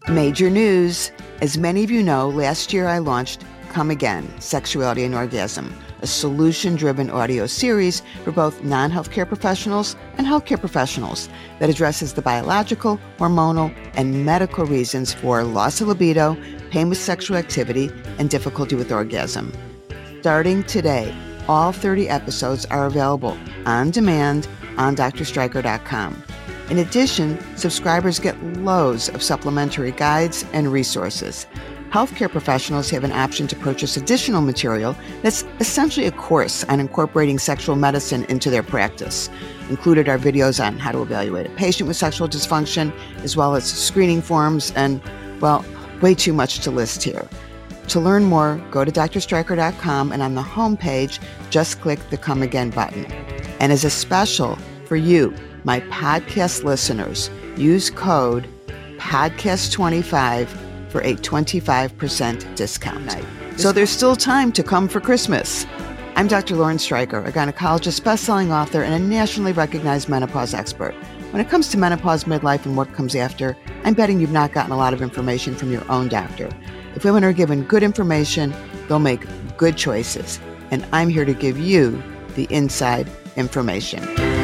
Major news. As many of you know, last year I launched Come Again, Sexuality and Orgasm, a solution-driven audio series for both non-healthcare professionals and healthcare professionals that addresses the biological, hormonal, and medical reasons for loss of libido, pain with sexual activity, and difficulty with orgasm. Starting today, all 30 episodes are available on demand on drstryker.com. In addition, subscribers get loads of supplementary guides and resources. Healthcare professionals have an option to purchase additional material that's essentially a course on incorporating sexual medicine into their practice. Included are videos on how to evaluate a patient with sexual dysfunction, as well as screening forms and, well, way too much to list here. To learn more, go to drstryker.com and on the homepage, just click the Come Again button. And as a special for you, my podcast listeners, use code PODCAST25 for a 25% discount. So there's still time to come for Christmas. I'm Dr. Lauren Stryker, a gynecologist, best-selling author, and a nationally recognized menopause expert. When it comes to menopause, midlife, and what comes after, I'm betting you've not gotten a lot of information from your own doctor. If women are given good information, they'll make good choices. And I'm here to give you the inside information.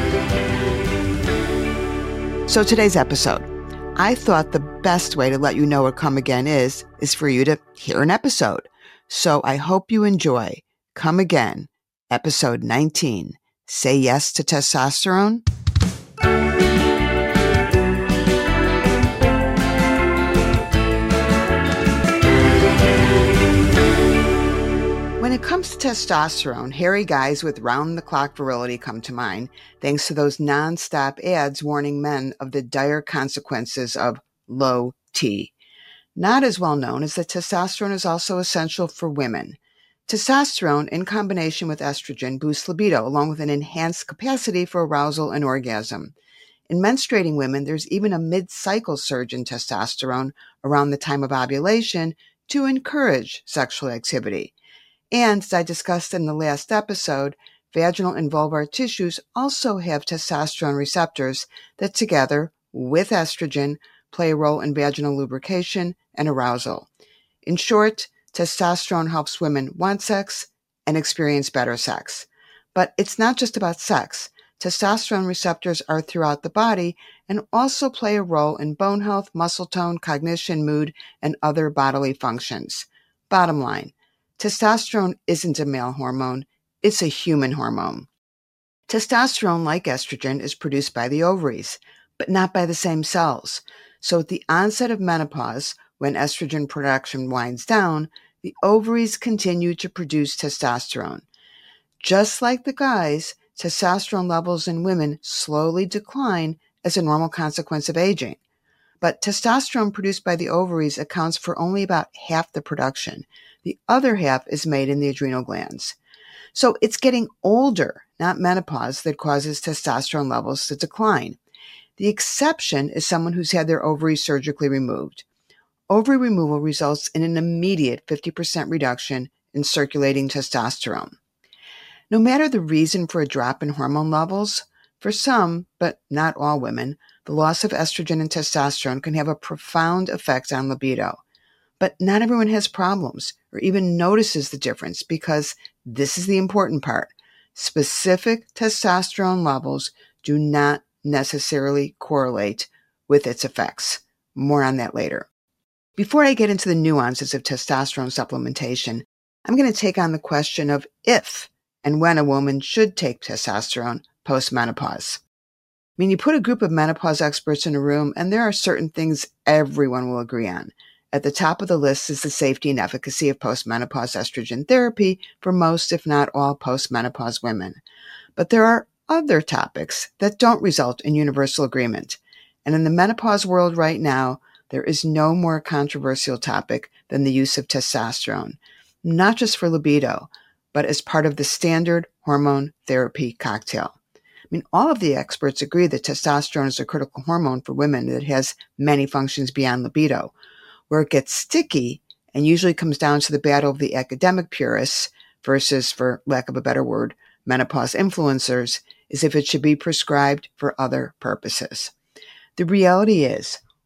So today's episode, I thought the best way to let you know what Come Again is for you to hear an episode. So I hope you enjoy Come Again, episode 19, Say Yes to Testosterone. When it comes to testosterone, hairy guys with round-the-clock virility come to mind, thanks to those non-stop ads warning men of the dire consequences of low T. Not as well known is that testosterone is also essential for women. Testosterone, in combination with estrogen, boosts libido, along with an enhanced capacity for arousal and orgasm. In menstruating women, there's even a mid-cycle surge in testosterone around the time of ovulation to encourage sexual activity. And as I discussed in the last episode, vaginal and vulvar tissues also have testosterone receptors that together with estrogen play a role in vaginal lubrication and arousal. In short, testosterone helps women want sex and experience better sex. But it's not just about sex. Testosterone receptors are throughout the body and also play a role in bone health, muscle tone, cognition, mood, and other bodily functions. Bottom line, testosterone isn't a male hormone, it's a human hormone. Testosterone, like estrogen, is produced by the ovaries, but not by the same cells. So at the onset of menopause, when estrogen production winds down, the ovaries continue to produce testosterone. Just like the guys, testosterone levels in women slowly decline as a normal consequence of aging. But testosterone produced by the ovaries accounts for only about half the production. The other half is made in the adrenal glands. So it's getting older, not menopause, that causes testosterone levels to decline. The exception is someone who's had their ovaries surgically removed. Ovary removal results in an immediate 50% reduction in circulating testosterone. No matter the reason for a drop in hormone levels, for some, but not all women, the loss of estrogen and testosterone can have a profound effect on libido. But not everyone has problems or even notices the difference because this is the important part. Specific testosterone levels do not necessarily correlate with its effects. More on that later. Before I get into the nuances of testosterone supplementation, I'm going to take on the question of if and when a woman should take testosterone post-menopause. I mean, you put a group of menopause experts in a room, and there are certain things everyone will agree on. At the top of the list is the safety and efficacy of post-menopause estrogen therapy for most, if not all, post-menopause women. But there are other topics that don't result in universal agreement. And in the menopause world right now, there is no more controversial topic than the use of testosterone, not just for libido, but as part of the standard hormone therapy cocktail. I mean, all of the experts agree that testosterone is a critical hormone for women that has many functions beyond libido. Where it gets sticky and usually comes down to the battle of the academic purists versus, for lack of a better word, menopause influencers, is if it should be prescribed for other purposes. The reality is,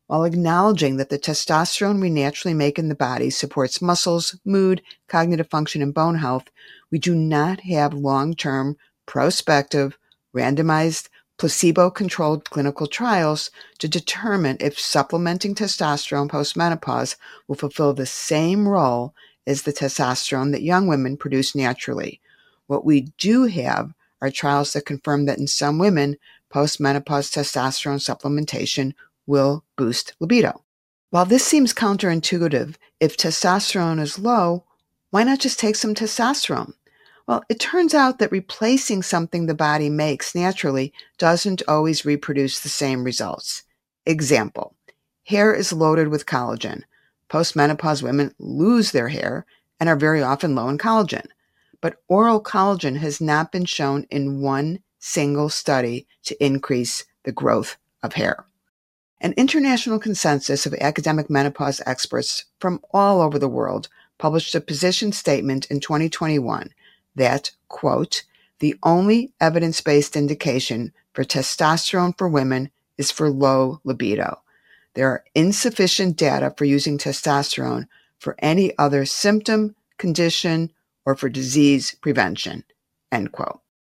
While acknowledging that the testosterone we naturally make in the body supports muscles, mood, cognitive function, and bone health, we do not have long-term, prospective, randomized, placebo-controlled clinical trials to determine if supplementing testosterone postmenopause will fulfill the same role as the testosterone that young women produce naturally. What we do have are trials that confirm that in some women, postmenopause testosterone supplementation will boost libido. While this seems counterintuitive, if testosterone is low, why not just take some testosterone? Well, it turns out that replacing something the body makes naturally doesn't always reproduce the same results. Example, hair is loaded with collagen. Postmenopause women lose their hair and are very often low in collagen. But oral collagen has not been shown in one single study to increase the growth of hair. An international consensus of academic menopause experts from all over the world published a position statement in 2021 that, quote, the only evidence-based indication for testosterone for women is for low libido. There are insufficient data for using testosterone for any other symptom, condition, or for disease prevention, end quote.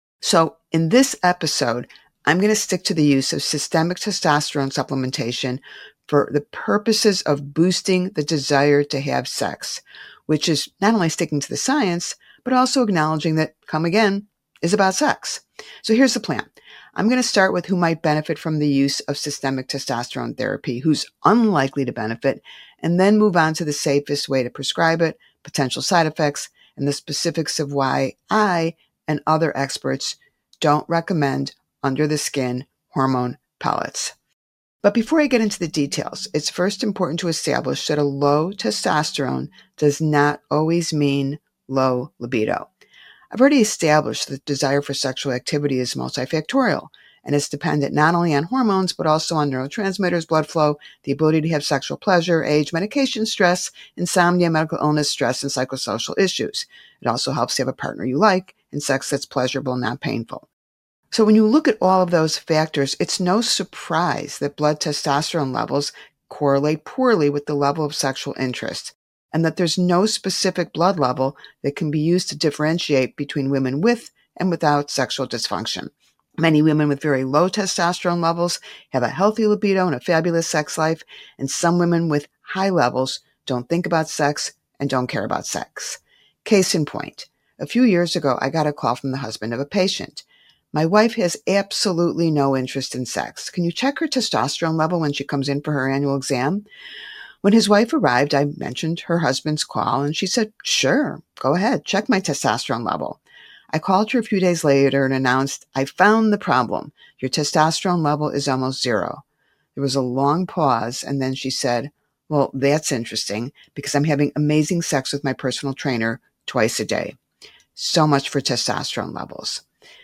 So in this episode, I'm going to stick to the use of systemic testosterone supplementation for the purposes of boosting the desire to have sex, which is not only sticking to the science, but also acknowledging that Come Again is about sex. So here's the plan. I'm going to start with who might benefit from the use of systemic testosterone therapy, who's unlikely to benefit, and then move on to the safest way to prescribe it, potential side effects, and the specifics of why I and other experts don't recommend under-the-skin hormone pellets. But before I get into the details, it's first important to establish that a low testosterone does not always mean low libido. I've already established that desire for sexual activity is multifactorial and is dependent not only on hormones, but also on neurotransmitters, blood flow, the ability to have sexual pleasure, age, medication, stress, insomnia, medical illness, stress, and psychosocial issues. It also helps to have a partner you like and sex that's pleasurable, not painful. So when you look at all of those factors, it's no surprise that blood testosterone levels correlate poorly with the level of sexual interest, and that there's no specific blood level that can be used to differentiate between women with and without sexual dysfunction. Many women with very low testosterone levels have a healthy libido and a fabulous sex life, and some women with high levels don't think about sex and don't care about sex. Case in point, a few years ago, I got a call from the husband of a patient. My wife has absolutely no interest in sex. Can you check her testosterone level when she comes in for her annual exam? When his wife arrived, I mentioned her husband's call, and she said, sure, go ahead, check my testosterone level. I called her a few days later and announced, I found the problem. Your testosterone level is almost zero. There was a long pause, and then she said, well, that's interesting because I'm having amazing sex with my personal trainer twice a day. So much for testosterone levels.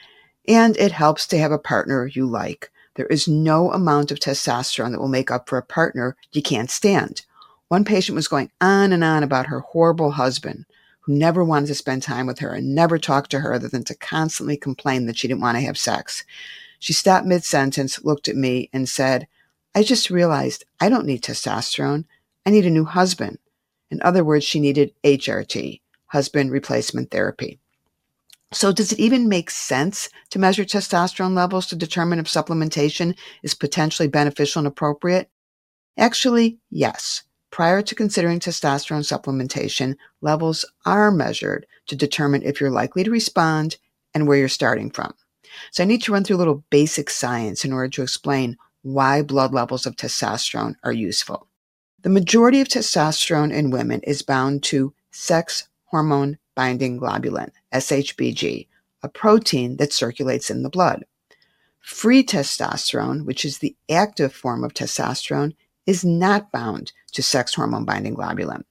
And it helps to have a partner you like. There is no amount of testosterone that will make up for a partner you can't stand. One patient was going on and on about her horrible husband, who never wanted to spend time with her and never talked to her other than to constantly complain that she didn't want to have sex. She stopped mid-sentence, looked at me, and said, I just realized I don't need testosterone. I need a new husband. In other words, she needed HRT, husband replacement therapy. So does it even make sense to measure testosterone levels to determine if supplementation is potentially beneficial and appropriate? Actually, yes. Prior to considering testosterone supplementation, levels are measured to determine if you're likely to respond and where you're starting from. So I need to run through a little basic science in order to explain why blood levels of testosterone are useful. The majority of testosterone in women is bound to sex hormone binding globulin, SHBG, a protein that circulates in the blood. Free testosterone, which is the active form of testosterone, is not bound to sex hormone binding globulin.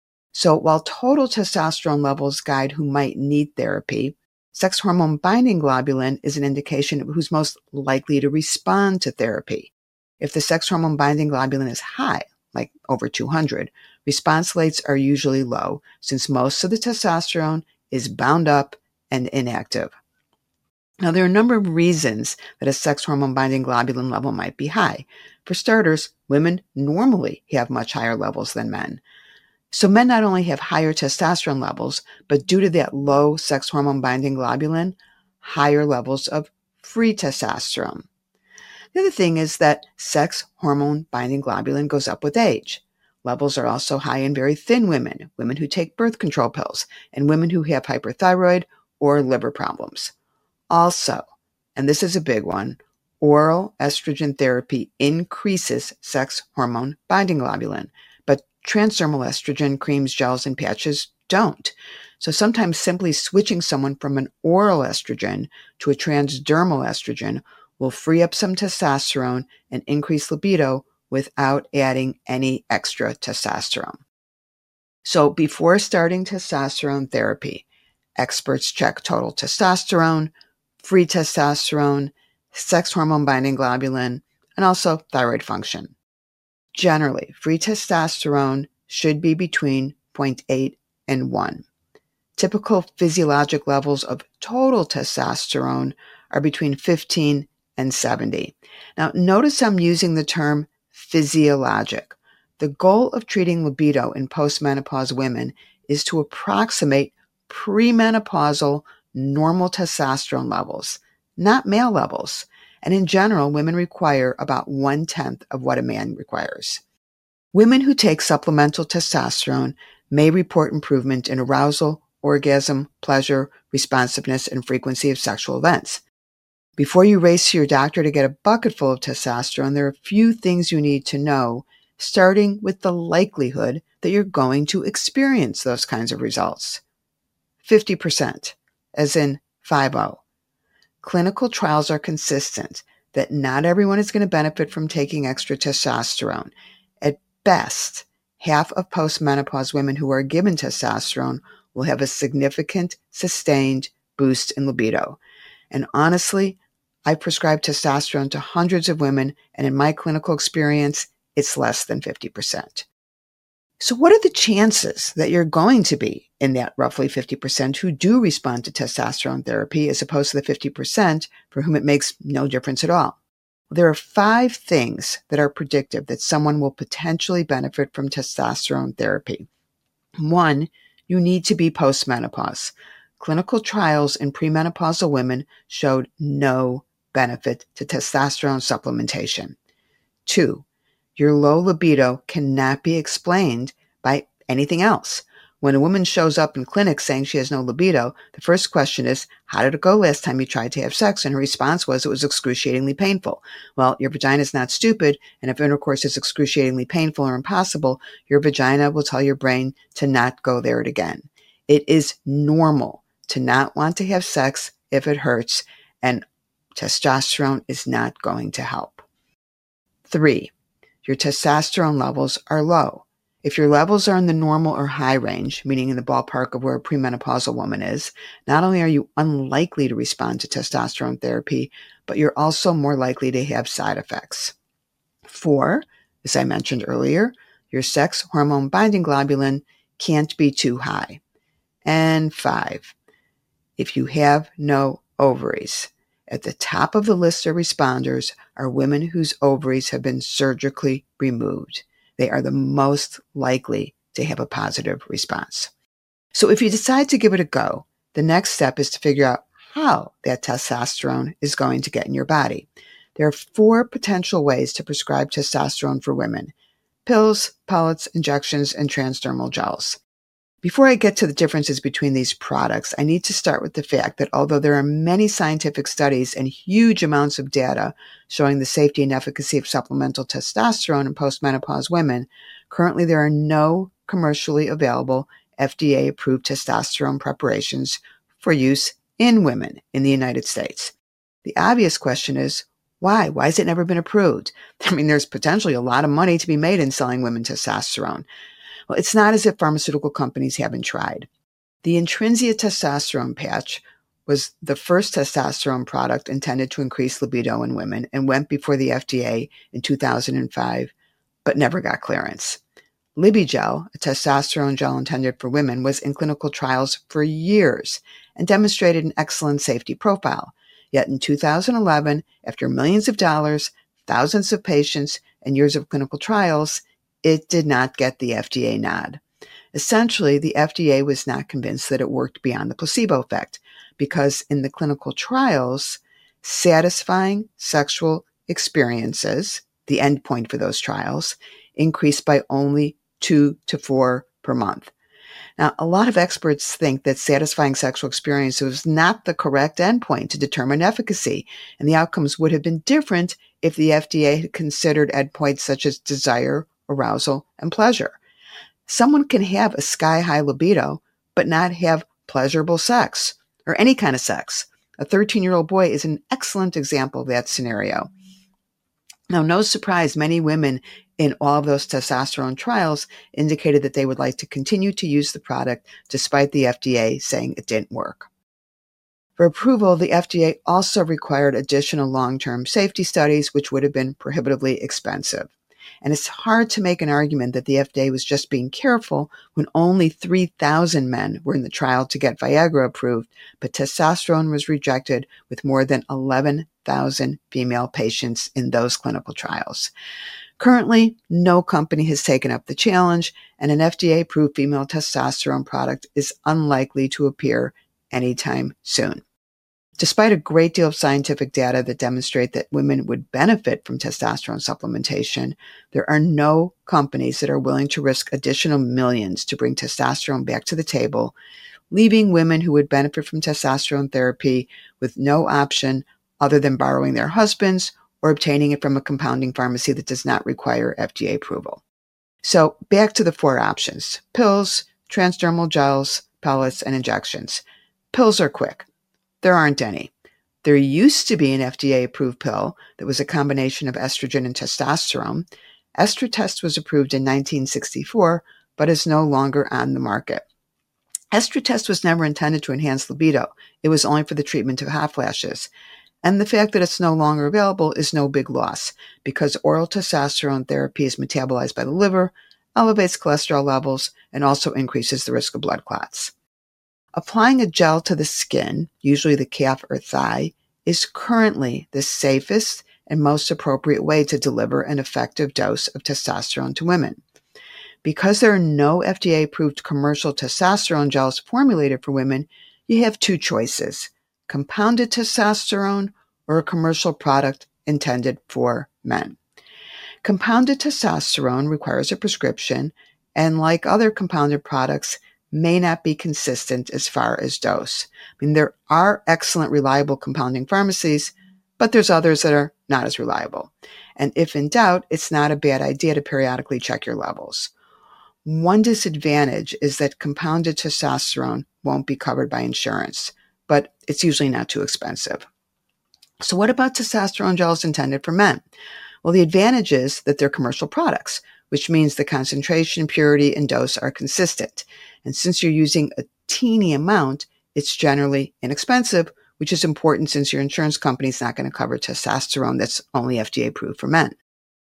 So while total testosterone levels guide who might need therapy, sex hormone binding globulin is an indication of who's most likely to respond to therapy. If the sex hormone binding globulin is high, like over 200, response rates are usually low since most of the testosterone is bound up and inactive. Now, there are a number of reasons that a sex hormone binding globulin level might be high. For starters, women normally have much higher levels than men. So men not only have higher testosterone levels, but due to that low sex hormone binding globulin, higher levels of free testosterone. The other thing is that sex hormone binding globulin goes up with age. Levels are also high in very thin women, women who take birth control pills, and women who have hyperthyroid or liver problems. Also, and this is a big one, oral estrogen therapy increases sex hormone binding globulin, but transdermal estrogen creams, gels, and patches don't. So sometimes simply switching someone from an oral estrogen to a transdermal estrogen will free up some testosterone and increase libido without adding any extra testosterone. So before starting testosterone therapy, experts check total testosterone, free testosterone, sex hormone binding globulin, and also thyroid function. Generally, free testosterone should be between 0.8 and 1. Typical physiologic levels of total testosterone are between 15 and 70. Now, notice I'm using the term physiologic. The goal of treating libido in postmenopause women is to approximate premenopausal normal testosterone levels, not male levels. And in general, women require about 1/10 of what a man requires. Women who take supplemental testosterone may report improvement in arousal, orgasm, pleasure, responsiveness, and frequency of sexual events. Before you race to your doctor to get a bucket full of testosterone, there are a few things you need to know, starting with the likelihood that you're going to experience those kinds of results. 50%, as in 50. Clinical trials are consistent that not everyone is going to benefit from taking extra testosterone. At best, half of postmenopause women who are given testosterone will have a significant, sustained boost in libido. And honestly, I prescribe testosterone to hundreds of women, and in my clinical experience, it's less than 50%. So what are the chances that you're going to be in that roughly 50% who do respond to testosterone therapy as opposed to the 50% for whom it makes no difference at all? Well, there are 5 things that are predictive that someone will potentially benefit from testosterone therapy. 1, you need to be postmenopause. Clinical trials in premenopausal women showed no benefit to testosterone supplementation. 2, your low libido cannot be explained by anything else. When a woman shows up in clinic saying she has no libido, the first question is, how did it go last time you tried to have sex? And her response was, it was excruciatingly painful. Well, your vagina is not stupid, and if intercourse is excruciatingly painful or impossible, your vagina will tell your brain to not go there again. It is normal to not want to have sex if it hurts, and testosterone is not going to help. 3, your testosterone levels are low. If your levels are in the normal or high range, meaning in the ballpark of where a premenopausal woman is, not only are you unlikely to respond to testosterone therapy, but you're also more likely to have side effects. 4, as I mentioned earlier, your sex hormone binding globulin can't be too high. And 5, if you have no ovaries. At the top of the list of responders are women whose ovaries have been surgically removed. They are the most likely to have a positive response. So if you decide to give it a go, the next step is to figure out how that testosterone is going to get in your body. There are 4 potential ways to prescribe testosterone for women: pills, pellets, injections, and transdermal gels. Before I get to the differences between these products, I need to start with the fact that although there are many scientific studies and huge amounts of data showing the safety and efficacy of supplemental testosterone in postmenopause women, currently there are no commercially available FDA-approved testosterone preparations for use in women in the United States. The obvious question is, why? Why has it never been approved? I mean, there's potentially a lot of money to be made in selling women testosterone. Well, it's not as if pharmaceutical companies haven't tried. The Intrinsia testosterone patch was the first testosterone product intended to increase libido in women and went before the FDA in 2005, but never got clearance. Libigel, a testosterone gel intended for women, was in clinical trials for years and demonstrated an excellent safety profile. Yet in 2011, after millions of dollars, thousands of patients, and years of clinical trials, it did not get the FDA nod. Essentially, the FDA was not convinced that it worked beyond the placebo effect because in the clinical trials, satisfying sexual experiences, the endpoint for those trials, increased by only 2 to 4 per month. Now, a lot of experts think that satisfying sexual experience was not the correct endpoint to determine efficacy, and the outcomes would have been different if the FDA had considered endpoints such as desire, arousal, and pleasure. Someone can have a sky-high libido, but not have pleasurable sex, or any kind of sex. A 13-year-old boy is an excellent example of that scenario. Now, no surprise, many women in all of those testosterone trials indicated that they would like to continue to use the product despite the FDA saying it didn't work. For approval, the FDA also required additional long-term safety studies, which would have been prohibitively expensive. And it's hard to make an argument that the FDA was just being careful when only 3,000 men were in the trial to get Viagra approved, but testosterone was rejected with more than 11,000 female patients in those clinical trials. Currently, no company has taken up the challenge, and an FDA-approved female testosterone product is unlikely to appear anytime soon. Despite a great deal of scientific data that demonstrate that women would benefit from testosterone supplementation, there are no companies that are willing to risk additional millions to bring testosterone back to the table, leaving women who would benefit from testosterone therapy with no option other than borrowing their husbands or obtaining it from a compounding pharmacy that does not require FDA approval. So back to the 4 options: pills, transdermal gels, pellets, and injections. Pills are quick. There aren't any. There used to be an FDA-approved pill that was a combination of estrogen and testosterone. Estratest was approved in 1964, but is no longer on the market. Estratest was never intended to enhance libido. It was only for the treatment of hot flashes. And the fact that it's no longer available is no big loss, because oral testosterone therapy is metabolized by the liver, elevates cholesterol levels, and also increases the risk of blood clots. Applying a gel to the skin, usually the calf or thigh, is currently the safest and most appropriate way to deliver an effective dose of testosterone to women. Because there are no FDA-approved commercial testosterone gels formulated for women, you have 2 choices: compounded testosterone or a commercial product intended for men. Compounded testosterone requires a prescription, and like other compounded products, may not be consistent as far as dose. There are excellent, reliable compounding pharmacies, but there's others that are not as reliable. And if in doubt, it's not a bad idea to periodically check your levels. One disadvantage is that compounded testosterone won't be covered by insurance, but it's usually not too expensive. So what about testosterone gels intended for men? Well, the advantage is that they're commercial products, which means the concentration, purity, and dose are consistent. And since you're using a teeny amount, it's generally inexpensive, which is important since your insurance company is not going to cover testosterone that's only FDA approved for men.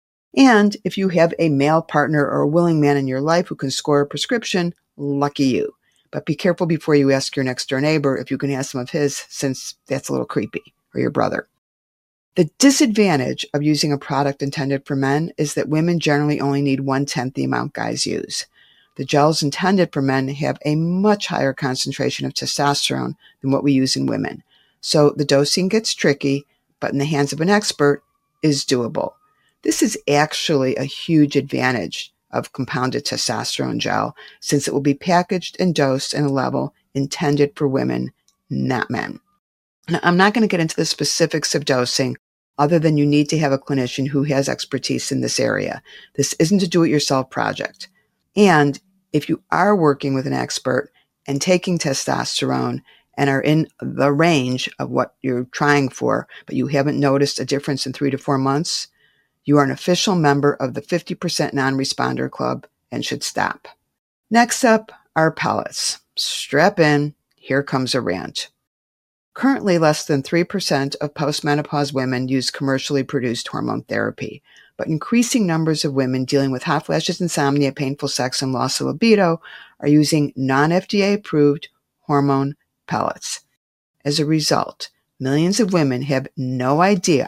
And if you have a male partner or a willing man in your life who can score a prescription, lucky you. But be careful before you ask your next door neighbor if you can have some of his, since that's a little creepy, or your brother. The disadvantage of using a product intended for men is that women generally only need 1/10 the amount guys use. The gels intended for men have a much higher concentration of testosterone than what we use in women. So the dosing gets tricky, but in the hands of an expert is doable. This is actually a huge advantage of compounded testosterone gel, since it will be packaged and dosed in a level intended for women, not men. Now, I'm not going to get into the specifics of dosing, other than you need to have a clinician who has expertise in this area. This isn't a do-it-yourself project. And if you are working with an expert and taking testosterone and are in the range of what you're trying for, but you haven't noticed a difference in 3 to 4 months, you are an official member of the 50% non-responder club and should stop. Next up are pellets. Strap in, here comes a rant. Currently, less than 3% of postmenopause women use commercially produced hormone therapy, but increasing numbers of women dealing with hot flashes, insomnia, painful sex, and loss of libido are using non-FDA approved hormone pellets. As a result, millions of women have no idea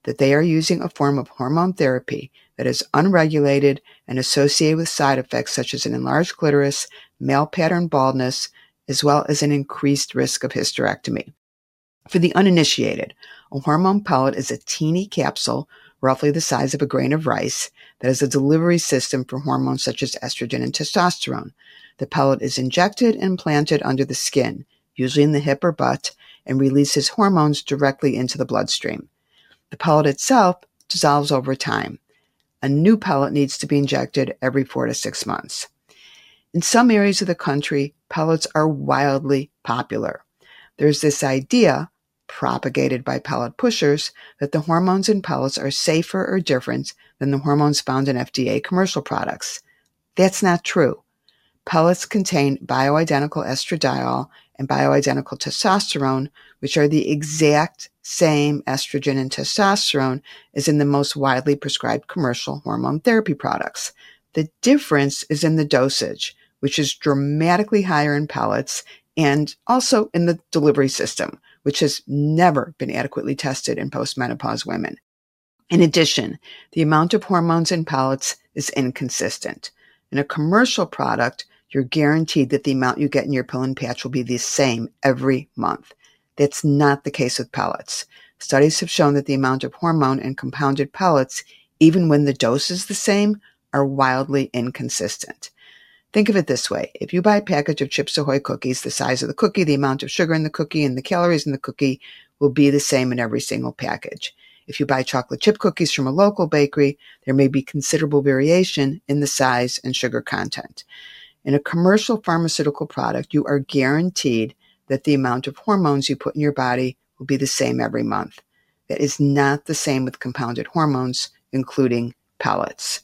that they are using a form of hormone therapy that is unregulated and associated with side effects such as an enlarged clitoris, male pattern baldness, as well as an increased risk of hysterectomy. For the uninitiated, a hormone pellet is a teeny capsule, roughly the size of a grain of rice, that is a delivery system for hormones such as estrogen and testosterone. The pellet is injected and implanted under the skin, usually in the hip or butt, and releases hormones directly into the bloodstream. The pellet itself dissolves over time. A new pellet needs to be injected every 4 to 6 months. In some areas of the country, pellets are wildly popular. There's this idea, propagated by pellet pushers, that the hormones in pellets are safer or different than the hormones found in FDA commercial products. That's not true. Pellets contain bioidentical estradiol and bioidentical testosterone, which are the exact same estrogen and testosterone as in the most widely prescribed commercial hormone therapy products. The difference is in the dosage, which is dramatically higher in pellets, and also in the delivery system, which has never been adequately tested in postmenopause women. In addition, the amount of hormones in pellets is inconsistent. In a commercial product, you're guaranteed that the amount you get in your pill and patch will be the same every month. That's not the case with pellets. Studies have shown that the amount of hormone in compounded pellets, even when the dose is the same, are wildly inconsistent. Think of it this way. If you buy a package of Chips Ahoy cookies, the size of the cookie, the amount of sugar in the cookie, and the calories in the cookie will be the same in every single package. If you buy chocolate chip cookies from a local bakery, there may be considerable variation in the size and sugar content. In a commercial pharmaceutical product, you are guaranteed that the amount of hormones you put in your body will be the same every month. That is not the same with compounded hormones, including pellets.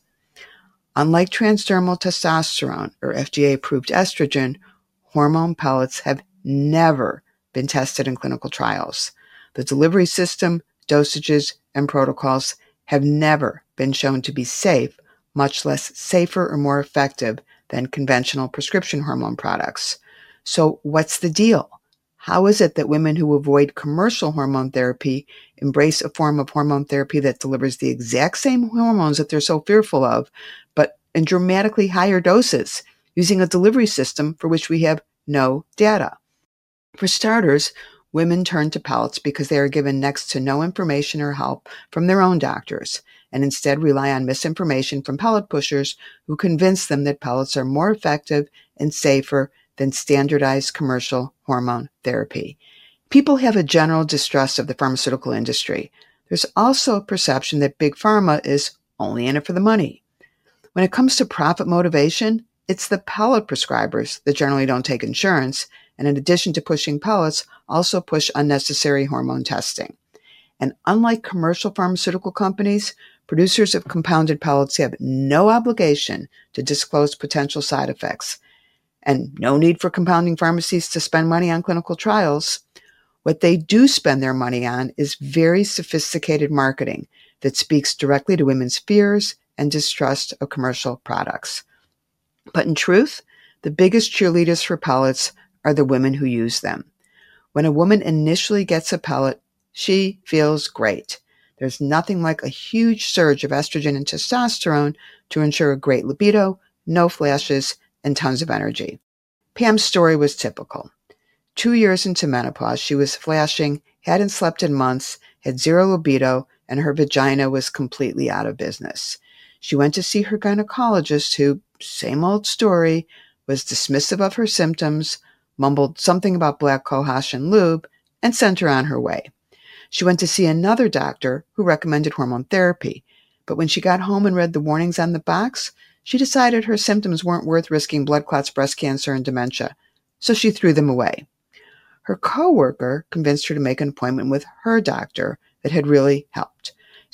Unlike transdermal testosterone or FDA-approved estrogen, hormone pellets have never been tested in clinical trials. The delivery system, dosages, and protocols have never been shown to be safe, much less safer or more effective than conventional prescription hormone products. So what's the deal? How is it that women who avoid commercial hormone therapy embrace a form of hormone therapy that delivers the exact same hormones that they're so fearful of, but in dramatically higher doses, using a delivery system for which we have no data? For starters, women turn to pellets because they are given next to no information or help from their own doctors, and instead rely on misinformation from pellet pushers who convince them that pellets are more effective and safer than standardized commercial hormone therapy. People have a general distrust of the pharmaceutical industry. There's also a perception that big pharma is only in it for the money. When it comes to profit motivation, it's the pellet prescribers that generally don't take insurance, and in addition to pushing pellets, also push unnecessary hormone testing. And unlike commercial pharmaceutical companies, producers of compounded pellets have no obligation to disclose potential side effects, and no need for compounding pharmacies to spend money on clinical trials. What they do spend their money on is very sophisticated marketing that speaks directly to women's fears and distrust of commercial products. But in truth, the biggest cheerleaders for pellets are the women who use them. When a woman initially gets a pellet, she feels great. There's nothing like a huge surge of estrogen and testosterone to ensure a great libido, no flashes, and tons of energy. Pam's story was typical. 2 years into menopause, she was flashing, hadn't slept in months, had zero libido, and her vagina was completely out of business. She went to see her gynecologist who, same old story, was dismissive of her symptoms, mumbled something about black cohosh and lube, and sent her on her way. She went to see another doctor who recommended hormone therapy, but when she got home and read the warnings on the box, she decided her symptoms weren't worth risking blood clots, breast cancer, and dementia, so she threw them away. Her coworker convinced her to make an appointment with her doctor that had really helped.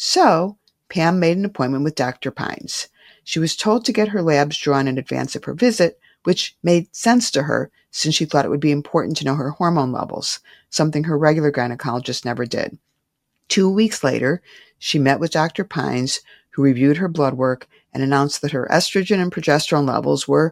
So Pam made an appointment with Dr. Pines. She was told to get her labs drawn in advance of her visit, which made sense to her since she thought it would be important to know her hormone levels, something her regular gynecologist never did. 2 weeks later, she met with Dr. Pines, who reviewed her blood work and announced that her estrogen and progesterone levels were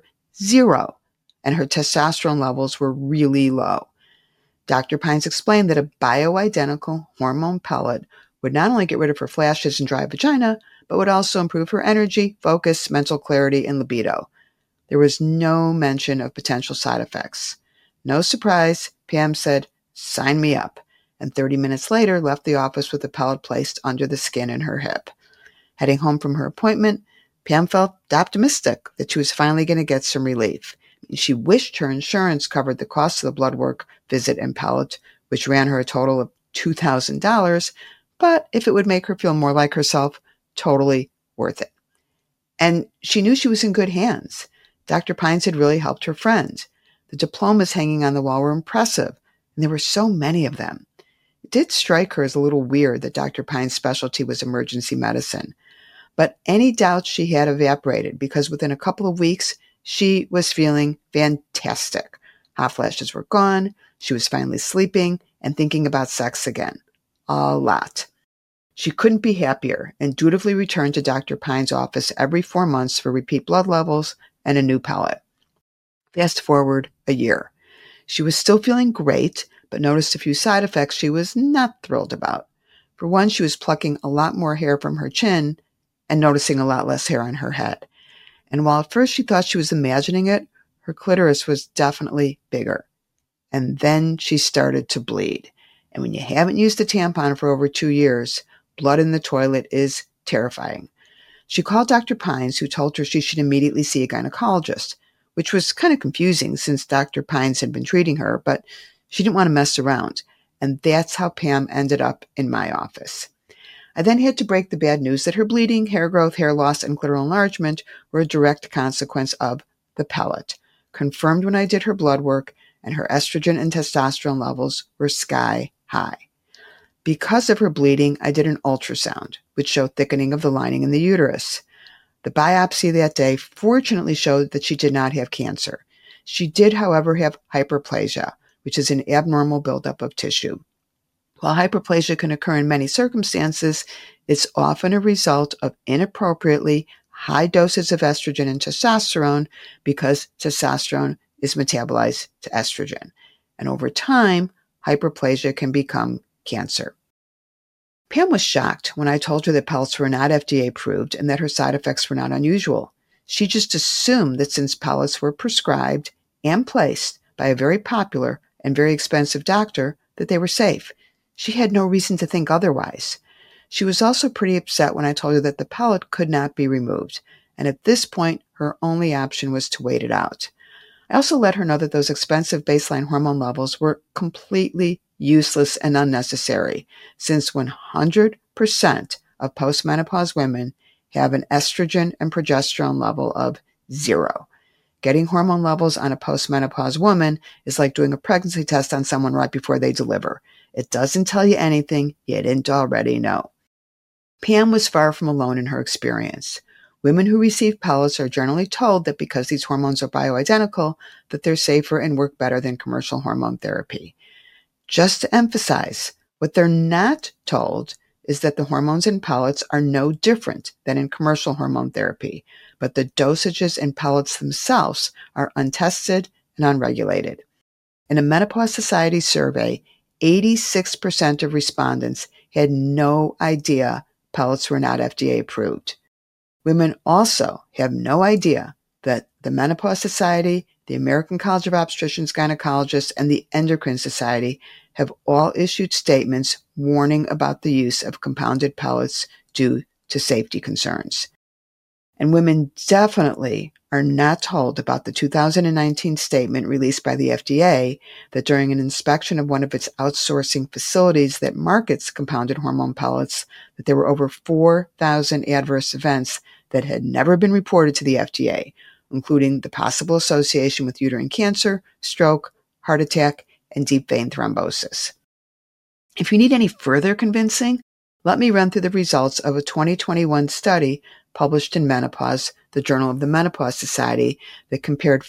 0, and her testosterone levels were really low. Dr. Pines explained that a bioidentical hormone pellet would not only get rid of her flashes and dry vagina, but would also improve her energy, focus, mental clarity, and libido. There was no mention of potential side effects. No surprise, Pam said, "Sign me up," and 30 minutes later left the office with the pellet placed under the skin in her hip. Heading home from her appointment, Pam felt optimistic that she was finally going to get some relief. She wished her insurance covered the cost of the blood work visit and pellet, which ran her a total of $2,000, but if it would make her feel more like herself, totally worth it. And she knew she was in good hands. Dr. Pines had really helped her friend. The diplomas hanging on the wall were impressive, and there were so many of them. It did strike her as a little weird that Dr. Pine's specialty was emergency medicine. But any doubts she had evaporated because within a couple of weeks, she was feeling fantastic. Hot flashes were gone. She was finally sleeping and thinking about sex again. A lot. She couldn't be happier and dutifully returned to Dr. Pine's office every 4 months for repeat blood levels and a new pellet. Fast forward a year. She was still feeling great, but noticed a few side effects she was not thrilled about. For one, she was plucking a lot more hair from her chin and noticing a lot less hair on her head. And while at first she thought she was imagining it, her clitoris was definitely bigger. And then she started to bleed. And when you haven't used a tampon for over 2 years, blood in the toilet is terrifying. She called Dr. Pines, who told her she should immediately see a gynecologist, which was kind of confusing since Dr. Pines had been treating her, but she didn't want to mess around. And that's how Pam ended up in my office. I then had to break the bad news that her bleeding, hair growth, hair loss, and clitoral enlargement were a direct consequence of the pellet, confirmed when I did her blood work, and her estrogen and testosterone levels were sky high. Because of her bleeding, I did an ultrasound, which showed thickening of the lining in the uterus. The biopsy that day fortunately showed that she did not have cancer. She did, however, have hyperplasia, which is an abnormal buildup of tissue. While hyperplasia can occur in many circumstances, it's often a result of inappropriately high doses of estrogen and testosterone because testosterone is metabolized to estrogen. And over time, hyperplasia can become cancer. Pam was shocked when I told her that pellets were not FDA approved and that her side effects were not unusual. She just assumed that since pellets were prescribed and placed by a very popular and very expensive doctor, that they were safe. She had no reason to think otherwise. She was also pretty upset when I told her that the pellet could not be removed, and at this point, her only option was to wait it out. I also let her know that those expensive baseline hormone levels were completely useless and unnecessary, since 100% of postmenopause women have an estrogen and progesterone level of 0. Getting hormone levels on a postmenopause woman is like doing a pregnancy test on someone right before they deliver. It doesn't tell you anything you didn't already know. Pam was far from alone in her experience. Women who receive pellets are generally told that because these hormones are bioidentical, that they're safer and work better than commercial hormone therapy. Just to emphasize, what they're not told is that the hormones in pellets are no different than in commercial hormone therapy, but the dosages in pellets themselves are untested and unregulated. In a Menopause Society survey, 86% of respondents had no idea pellets were not FDA approved. Women also have no idea that the Menopause Society, the American College of Obstetricians, Gynecologists, and the Endocrine Society have all issued statements warning about the use of compounded pellets due to safety concerns. And women definitely are not told about the 2019 statement released by the FDA that during an inspection of one of its outsourcing facilities that markets compounded hormone pellets, that there were over 4,000 adverse events that had never been reported to the FDA, including the possible association with uterine cancer, stroke, heart attack, and deep vein thrombosis. If you need any further convincing, let me run through the results of a 2021 study published in Menopause, the Journal of the Menopause Society, that compared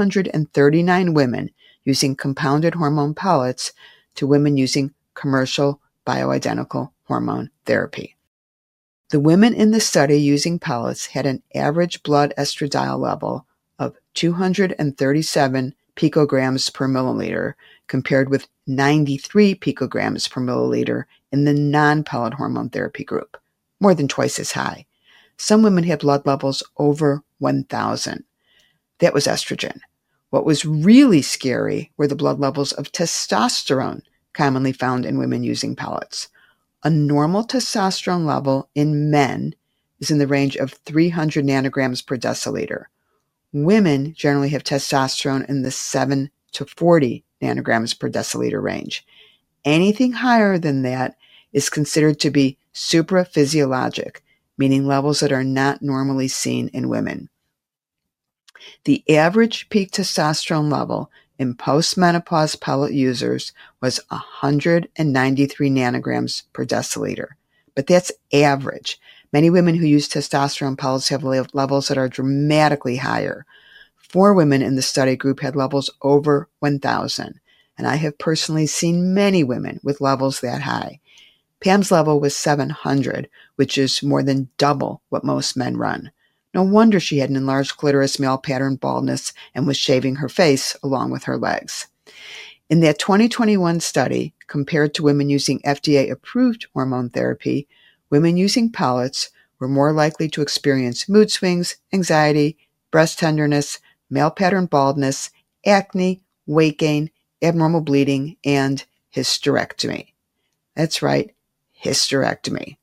539 women using compounded hormone pellets to women using commercial bioidentical hormone therapy. The women in the study using pellets had an average blood estradiol level of 237 picograms per milliliter, compared with 93 picograms per milliliter in the non-pellet hormone therapy group, more than twice as high. Some women had blood levels over 1,000. That was estrogen. What was really scary were the blood levels of testosterone commonly found in women using pellets. A normal testosterone level in men is in the range of 300 nanograms per deciliter. Women generally have testosterone in the 7 to 40 nanograms per deciliter range. Anything higher than that is considered to be supraphysiologic, meaning levels that are not normally seen in women. The average peak testosterone level in postmenopause pellet users was 193 nanograms per deciliter. But that's average. Many women who use testosterone pellets have levels that are dramatically higher. 4 women in the study group had levels over 1,000, and I have personally seen many women with levels that high. Pam's level was 700, which is more than double what most men run. No wonder she had an enlarged clitoris, male pattern baldness, and was shaving her face along with her legs. In that 2021 study, compared to women using FDA-approved hormone therapy, women using pellets were more likely to experience mood swings, anxiety, breast tenderness, male pattern baldness, acne, weight gain, abnormal bleeding, and hysterectomy. That's right, hysterectomy.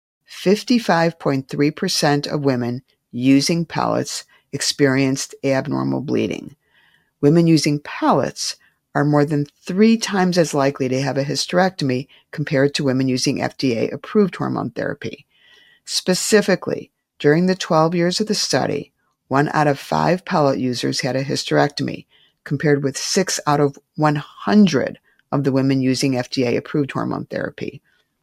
55.3% of women using pellets experienced abnormal bleeding. Women using pellets are more than 3 times as likely to have a hysterectomy compared to women using FDA-approved hormone therapy. Specifically, during the 12 years of the study, 1 out of 5 pellet users had a hysterectomy, compared with 6 out of 100 of the women using FDA-approved hormone therapy.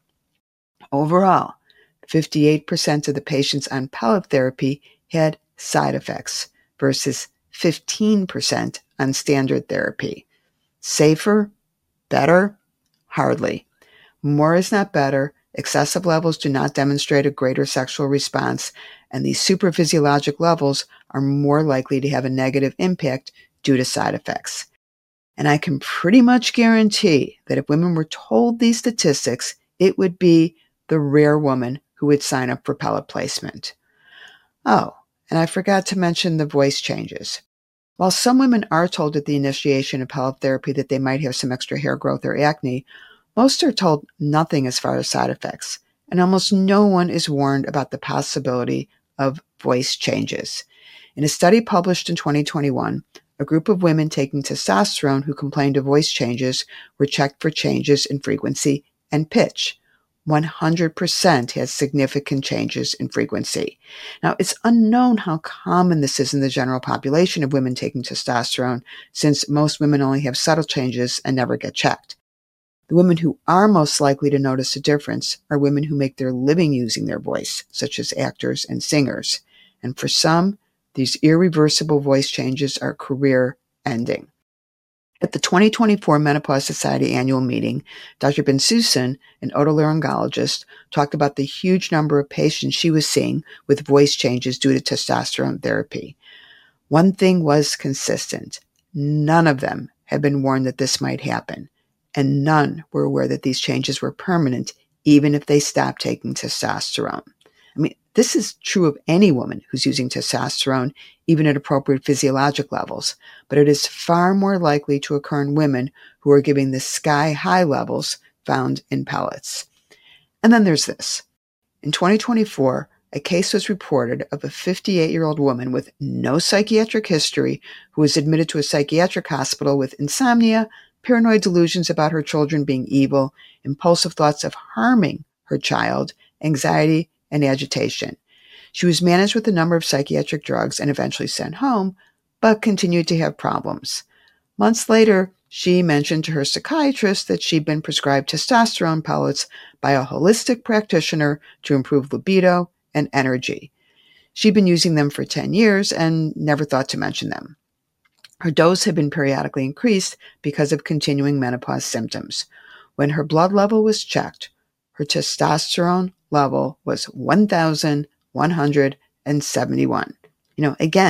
Overall, 58% of the patients on pellet therapy had side effects versus 15% on standard therapy. Safer? Better? Hardly. More is not better. Excessive levels do not demonstrate a greater sexual response, and these supraphysiologic levels are more likely to have a negative impact due to side effects. And I can pretty much guarantee that if women were told these statistics, it would be the rare woman who would sign up for pellet placement. Oh, and I forgot to mention the voice changes. While some women are told at the initiation of pellet therapy that they might have some extra hair growth or acne, most are told nothing as far as side effects, and almost no one is warned about the possibility of voice changes. In a study published in 2021, a group of women taking testosterone who complained of voice changes were checked for changes in frequency and pitch. 100% had significant changes in frequency. Now, it's unknown how common this is in the general population of women taking testosterone, since most women only have subtle changes and never get checked. The women who are most likely to notice a difference are women who make their living using their voice, such as actors and singers. And for some, these irreversible voice changes are career-ending. At the 2024 Menopause Society annual meeting, Dr. Bensusan, an otolaryngologist, talked about the huge number of patients she was seeing with voice changes due to testosterone therapy. One thing was consistent. None of them had been warned that this might happen, and none were aware that these changes were permanent, even if they stopped taking testosterone. I mean, this is true of any woman who's using testosterone, even at appropriate physiologic levels, but it is far more likely to occur in women who are giving the sky-high levels found in pellets. And then there's this. In 2024, a case was reported of a 58-year-old woman with no psychiatric history who was admitted to a psychiatric hospital with insomnia, paranoid delusions about her children being evil, impulsive thoughts of harming her child, anxiety, and agitation. She was managed with a number of psychiatric drugs and eventually sent home, but continued to have problems. Months later, she mentioned to her psychiatrist that she'd been prescribed testosterone pellets by a holistic practitioner to improve libido and energy. She'd been using them for 10 years and never thought to mention them. Her dose had been periodically increased because of continuing menopause symptoms. When her blood level was checked, her testosterone level was 1,171. Again,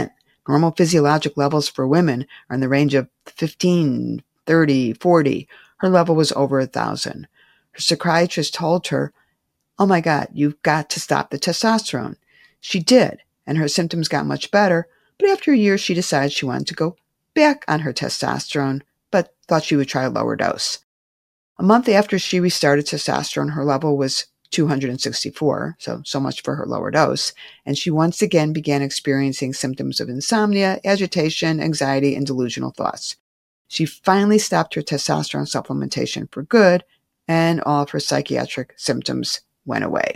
Normal physiologic levels for women are in the range of 15, 30, 40. Her level was over 1,000. Her psychiatrist told her, "Oh my God, you've got to stop the testosterone." She did, and her symptoms got much better, but after a year she decided she wanted to go back on her testosterone, but thought she would try a lower dose. A month after she restarted testosterone, her level was 264, so much for her lower dose, and she once again began experiencing symptoms of insomnia, agitation, anxiety, and delusional thoughts. She finally stopped her testosterone supplementation for good, and all of her psychiatric symptoms went away.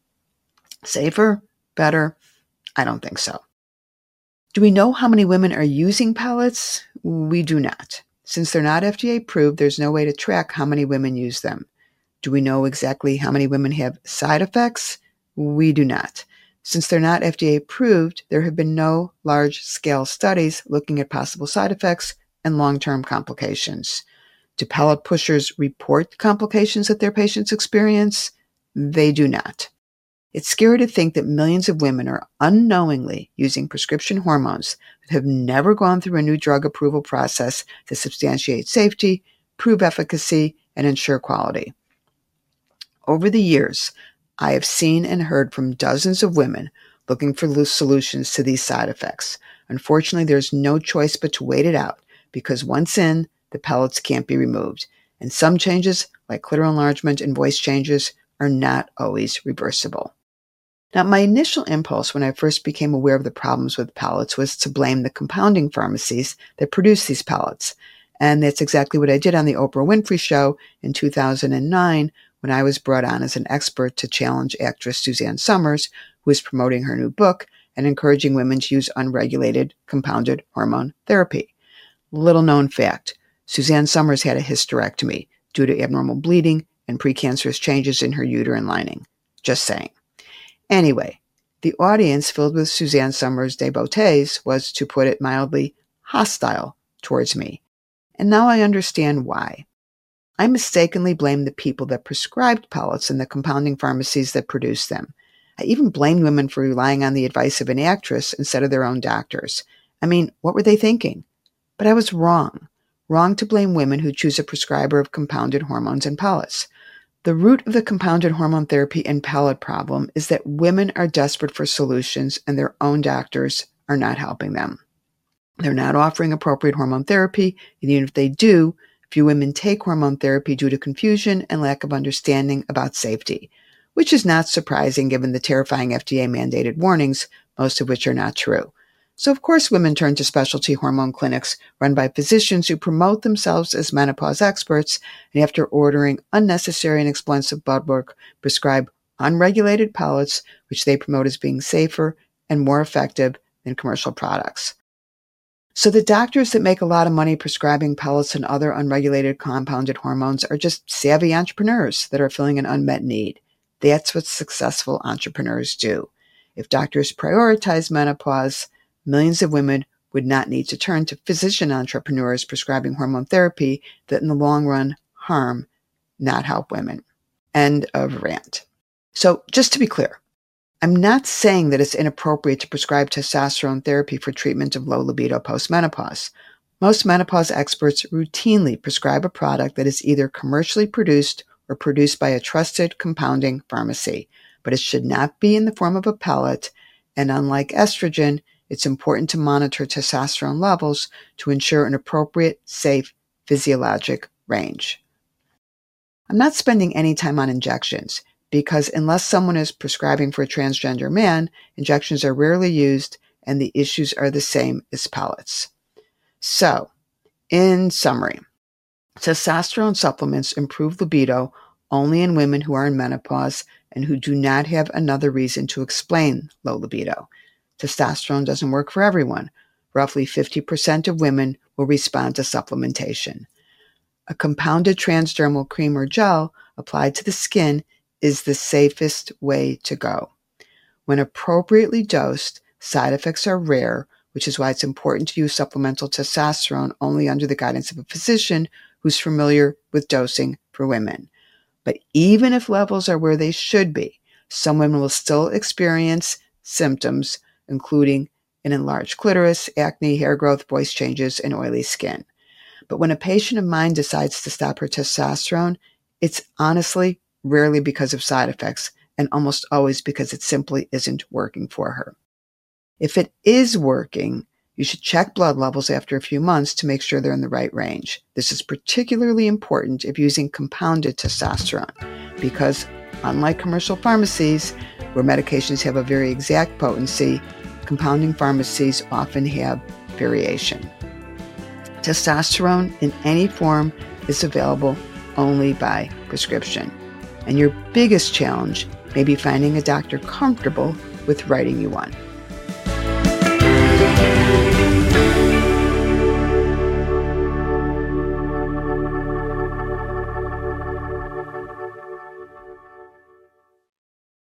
Safer? Better? I don't think so. Do we know how many women are using pellets? We do not. Since they're not FDA approved, there's no way to track how many women use them. Do we know exactly how many women have side effects? We do not. Since they're not FDA approved, there have been no large-scale studies looking at possible side effects and long-term complications. Do pellet pushers report complications that their patients experience? They do not. It's scary to think that millions of women are unknowingly using prescription hormones that have never gone through a new drug approval process to substantiate safety, prove efficacy, and ensure quality. Over the years, I have seen and heard from dozens of women looking for solutions to these side effects. Unfortunately, there's no choice but to wait it out because once in, the pellets can't be removed. And some changes, like clitoral enlargement and voice changes, are not always reversible. Now, my initial impulse when I first became aware of the problems with pellets was to blame the compounding pharmacies that produce these pellets. And that's exactly what I did on the Oprah Winfrey Show in 2009 when I was brought on as an expert to challenge actress Suzanne Somers, who was promoting her new book and encouraging women to use unregulated compounded hormone therapy. Little known fact, Suzanne Somers had a hysterectomy due to abnormal bleeding and precancerous changes in her uterine lining. Just saying. Anyway, the audience filled with Suzanne Somers' devotees was, to put it mildly, hostile towards me. And now I understand why. I mistakenly blamed the people that prescribed pellets and the compounding pharmacies that produced them. I even blamed women for relying on the advice of an actress instead of their own doctors. I mean, what were they thinking? But I was wrong. Wrong to blame women who choose a prescriber of compounded hormones and pellets. The root of the compounded hormone therapy and pellet problem is that women are desperate for solutions and their own doctors are not helping them. They're not offering appropriate hormone therapy, and even if they do, few women take hormone therapy due to confusion and lack of understanding about safety, which is not surprising given the terrifying FDA-mandated warnings, most of which are not true. So of course women turn to specialty hormone clinics run by physicians who promote themselves as menopause experts, and after ordering unnecessary and expensive blood work, prescribe unregulated pellets, which they promote as being safer and more effective than commercial products. So the doctors that make a lot of money prescribing pellets and other unregulated compounded hormones are just savvy entrepreneurs that are filling an unmet need. That's what successful entrepreneurs do. If doctors prioritize menopause, millions of women would not need to turn to physician entrepreneurs prescribing hormone therapy that in the long run harm, not help women. End of rant. So just to be clear, I'm not saying that it's inappropriate to prescribe testosterone therapy for treatment of low libido postmenopause. Most menopause experts routinely prescribe a product that is either commercially produced or produced by a trusted compounding pharmacy, but it should not be in the form of a pellet, and unlike estrogen, it's important to monitor testosterone levels to ensure an appropriate, safe physiologic range. I'm not spending any time on injections, because unless someone is prescribing for a transgender man, injections are rarely used and the issues are the same as pellets. So, in summary, testosterone supplements improve libido only in women who are in menopause and who do not have another reason to explain low libido. Testosterone doesn't work for everyone. Roughly 50% of women will respond to supplementation. A compounded transdermal cream or gel applied to the skin is the safest way to go. When appropriately dosed, side effects are rare, which is why it's important to use supplemental testosterone only under the guidance of a physician who's familiar with dosing for women. But even if levels are where they should be, some women will still experience symptoms, including an enlarged clitoris, acne, hair growth, voice changes, and oily skin. But when a patient of mine decides to stop her testosterone, it's honestly rarely because of side effects and almost always because it simply isn't working for her. If it is working, you should check blood levels after a few months to make sure they're in the right range. This is particularly important if using compounded testosterone because, unlike commercial pharmacies, where medications have a very exact potency, compounding pharmacies often have variation. Testosterone in any form is available only by prescription, and your biggest challenge may be finding a doctor comfortable with writing you one.